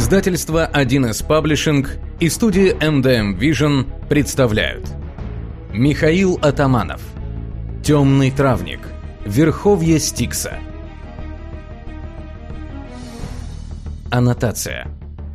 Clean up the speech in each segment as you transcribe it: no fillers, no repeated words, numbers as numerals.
Издательство 1С Publishing и студия MDM Vision представляют. Михаил Атаманов. Темный травник. Верховье Стикса. Аннотация.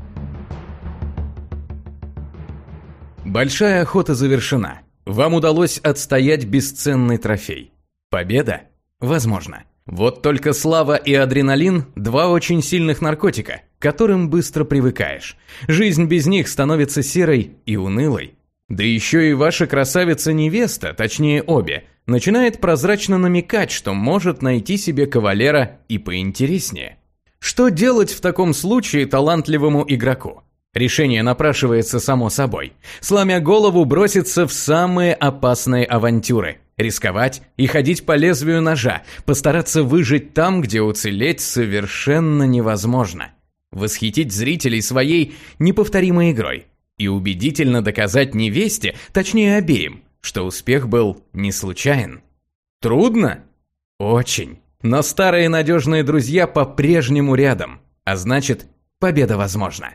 Большая охота завершена. Вам удалось отстоять бесценный трофей. Победа? Возможно. Вот только слава и адреналин – два очень сильных наркотика, к которым быстро привыкаешь. Жизнь без них становится серой и унылой. Да еще и ваша красавица-невеста, точнее обе, начинает прозрачно намекать, что может найти себе кавалера и поинтереснее. Что делать в таком случае талантливому игроку? Решение напрашивается само собой. Сломя голову, броситься в самые опасные авантюры. Рисковать и ходить по лезвию ножа, постараться выжить там, где уцелеть совершенно невозможно. Восхитить зрителей своей неповторимой игрой и убедительно доказать невесте, точнее обеим, что успех был не случайен. Трудно? Очень. Но старые надежные друзья по-прежнему рядом, а значит, победа возможна.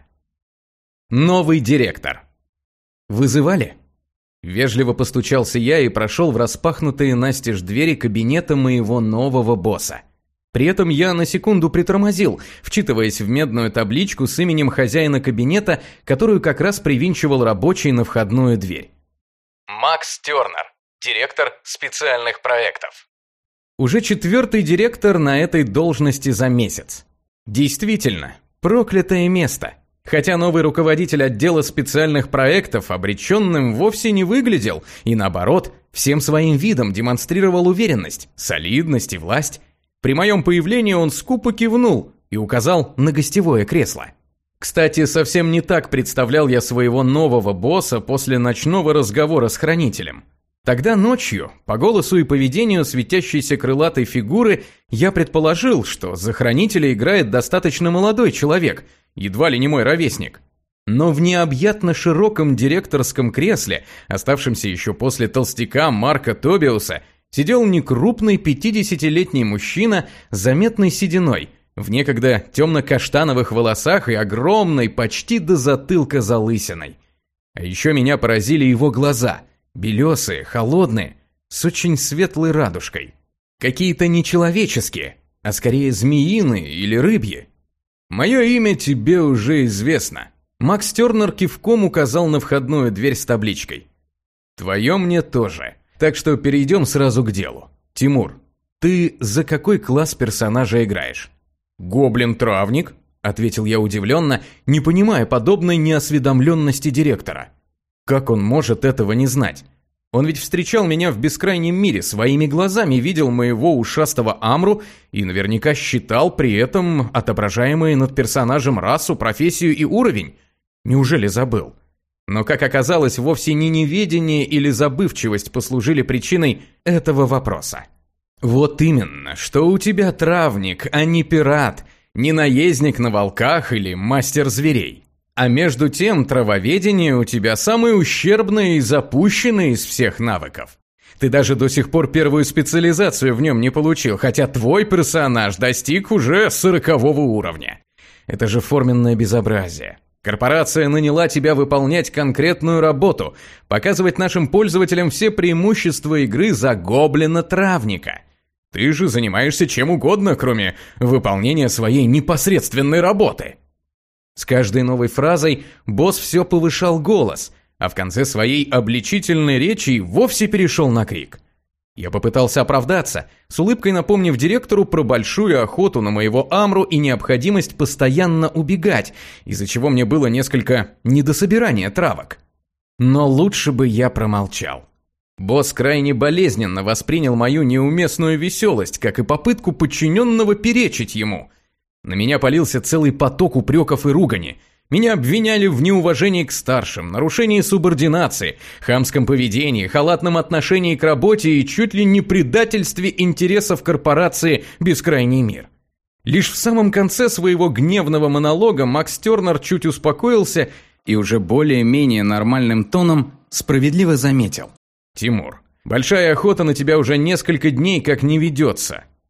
Новый директор. Вызывали? Вежливо постучался я и прошел в распахнутые настежь двери кабинета моего нового босса. При этом я на секунду притормозил, вчитываясь в медную табличку с именем хозяина кабинета, которую как раз привинчивал рабочий на входную дверь. Макс Тернер, директор специальных проектов. Уже 4-й директор на этой должности за месяц. Действительно, проклятое место. Хотя новый руководитель отдела специальных проектов обреченным вовсе не выглядел и, наоборот, всем своим видом демонстрировал уверенность, солидность и власть. При моем появлении он скупо кивнул и указал на гостевое кресло. Кстати, совсем не так представлял я своего нового босса после ночного разговора с хранителем. Тогда ночью, по голосу и поведению светящейся крылатой фигуры, я предположил, что за хранителя играет достаточно молодой человек, едва ли не мой ровесник. Но в необъятно широком директорском кресле, оставшемся еще после толстяка Марка Тобиуса, сидел некрупный 50-летний мужчина с заметной сединой, в некогда темно-каштановых волосах и огромной, почти до затылка залысиной. А еще меня поразили его глаза, белесые, холодные, с очень светлой радужкой. Какие-то нечеловеческие, а скорее змеиные или рыбьи. «Мое имя тебе уже известно». Макс Тернер кивком указал на входную дверь с табличкой. «Твое мне тоже. Так что перейдем сразу к делу. Тимур, ты за какой класс персонажа играешь?» «Гоблин-травник», — ответил я удивленно, не понимая подобной неосведомленности директора. Как он может этого не знать? Он ведь встречал меня в бескрайнем мире, своими глазами видел моего ушастого Амру и наверняка считал при этом отображаемые над персонажем расу, профессию и уровень. Неужели забыл? Но, как оказалось, вовсе не неведение или забывчивость послужили причиной этого вопроса. Вот именно, что у тебя травник, а не пират, не наездник на волках или мастер зверей. А между тем, травоведение у тебя самое ущербное и запущенное из всех навыков. Ты даже до сих пор первую специализацию в нем не получил, хотя твой персонаж достиг уже 40-го уровня. Это же форменное безобразие. Корпорация наняла тебя выполнять конкретную работу, показывать нашим пользователям все преимущества игры за гоблина-травника. Ты же занимаешься чем угодно, кроме выполнения своей непосредственной работы. С каждой новой фразой босс все повышал голос, а в конце своей обличительной речи вовсе перешел на крик. Я попытался оправдаться, с улыбкой напомнив директору про большую охоту на моего Амру и необходимость постоянно убегать, из-за чего мне было несколько недособирания травок. Но лучше бы я промолчал. Босс крайне болезненно воспринял мою неуместную веселость, как и попытку подчиненного перечить ему. На меня полился целый поток упреков и ругани. Меня обвиняли в неуважении к старшим, нарушении субординации, хамском поведении, халатном отношении к работе и чуть ли не предательстве интересов корпорации «Бескрайний мир». Лишь в самом конце своего гневного монолога Макс Тернер чуть успокоился и уже более-менее нормальным тоном справедливо заметил. «Тимур, большая охота на тебя уже несколько дней как не ведется.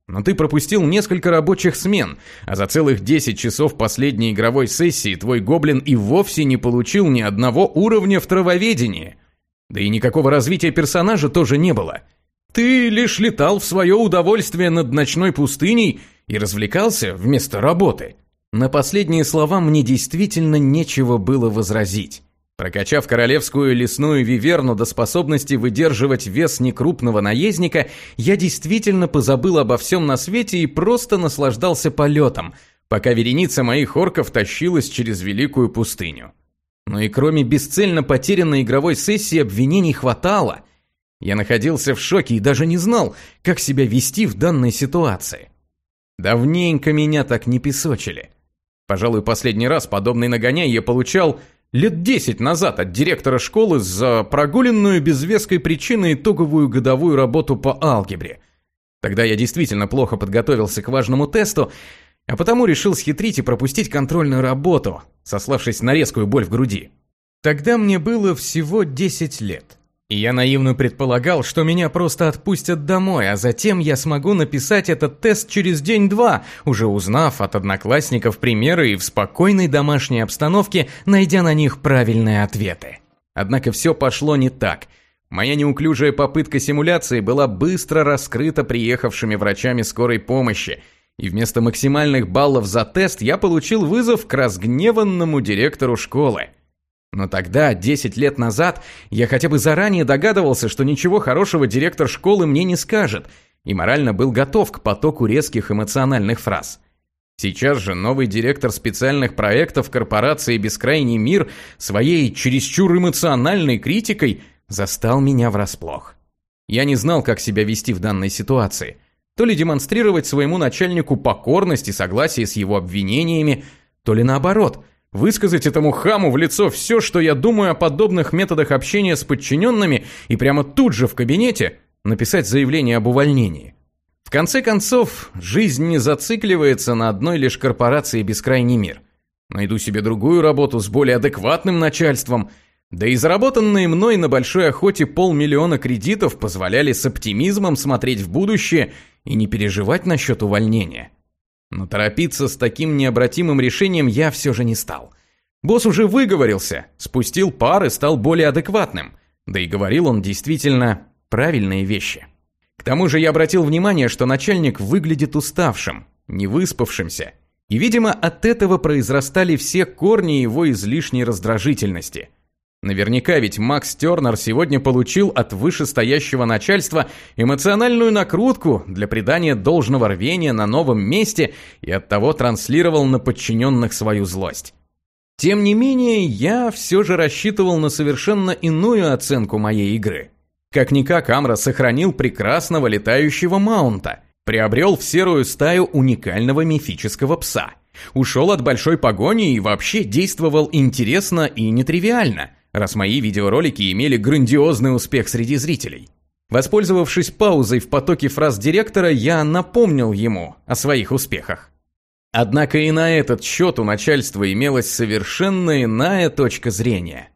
Но ты пропустил несколько рабочих смен, а за целых 10 часов последней игровой сессии твой гоблин и вовсе не получил ни одного уровня в травоведении. Да и никакого развития персонажа тоже не было. Ты лишь летал в свое удовольствие над ночной пустыней и развлекался вместо работы. На последние слова мне действительно нечего было возразить. Прокачав королевскую лесную виверну до способности выдерживать вес некрупного наездника, я действительно позабыл обо всем на свете и просто наслаждался полетом, пока вереница моих орков тащилась через великую пустыню. Но и кроме бесцельно потерянной игровой сессии обвинений хватало. Я находился в шоке и даже не знал, как себя вести в данной ситуации. Давненько меня так не песочили. Пожалуй, последний раз подобный нагоняй я получал лет 10 назад от директора школы за прогуленную без веской причины итоговую годовую работу по алгебре. Тогда я действительно плохо подготовился к важному тесту, а потому решил схитрить и пропустить контрольную работу, сославшись на резкую боль в груди. Тогда мне было всего 10 лет. И я наивно предполагал, что меня просто отпустят домой, а затем я смогу написать этот тест через день-два, уже узнав от одноклассников примеры и в спокойной домашней обстановке, найдя на них правильные ответы. Однако все пошло не так. Моя неуклюжая попытка симуляции была быстро раскрыта приехавшими врачами скорой помощи, и вместо максимальных баллов за тест я получил вызов к разгневанному директору школы. Но тогда, 10 лет назад, я хотя бы заранее догадывался, что ничего хорошего директор школы мне не скажет, и морально был готов к потоку резких эмоциональных фраз. Сейчас же новый директор специальных проектов корпорации «Бескрайний мир» своей чересчур эмоциональной критикой застал меня врасплох. Я не знал, как себя вести в данной ситуации. То ли демонстрировать своему начальнику покорность и согласие с его обвинениями, то ли наоборот – высказать этому хаму в лицо все, что я думаю о подобных методах общения с подчиненными, и прямо тут же в кабинете написать заявление об увольнении. В конце концов, жизнь не зацикливается на одной лишь корпорации «Бескрайний мир». Найду себе другую работу с более адекватным начальством, да и заработанные мной на большой охоте 500 000 кредитов позволяли с оптимизмом смотреть в будущее и не переживать насчет увольнения. Но торопиться с таким необратимым решением я все же не стал. Босс уже выговорился, спустил пар и стал более адекватным. Да и говорил он действительно правильные вещи. К тому же я обратил внимание, что начальник выглядит уставшим, невыспавшимся. И, видимо, от этого произрастали все корни его излишней раздражительности. Наверняка ведь Макс Тернер сегодня получил от вышестоящего начальства эмоциональную накрутку для придания должного рвения на новом месте и оттого транслировал на подчиненных свою злость. Тем не менее, я все же рассчитывал на совершенно иную оценку моей игры. Как-никак Амра сохранил прекрасного летающего маунта, приобрел в серую стаю уникального мифического пса, ушел от большой погони и вообще действовал интересно и нетривиально, раз мои видеоролики имели грандиозный успех среди зрителей. Воспользовавшись паузой в потоке фраз директора, я напомнил ему о своих успехах. Однако и на этот счет у начальства имелась совершенно иная точка зрения.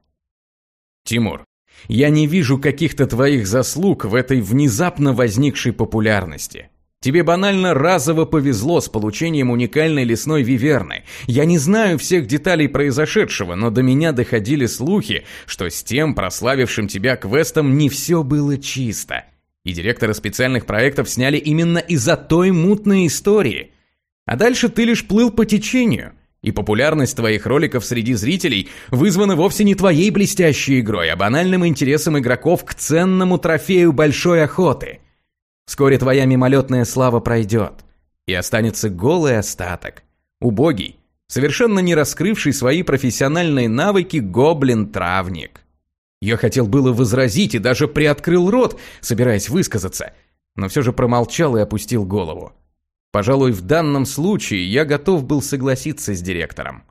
«Тимур, я не вижу каких-то твоих заслуг в этой внезапно возникшей популярности. Тебе банально разово повезло с получением уникальной лесной виверны. Я не знаю всех деталей произошедшего, но до меня доходили слухи, что с тем прославившим тебя квестом не все было чисто. И директора специальных проектов сняли именно из-за той мутной истории. А дальше ты лишь плыл по течению. И популярность твоих роликов среди зрителей вызвана вовсе не твоей блестящей игрой, а банальным интересом игроков к ценному трофею большой охоты. Вскоре твоя мимолетная слава пройдет, и останется голый остаток. Убогий, совершенно не раскрывший свои профессиональные навыки гоблин-травник». Я хотел было возразить и даже приоткрыл рот, собираясь высказаться, но все же промолчал и опустил голову. Пожалуй, в данном случае я готов был согласиться с директором.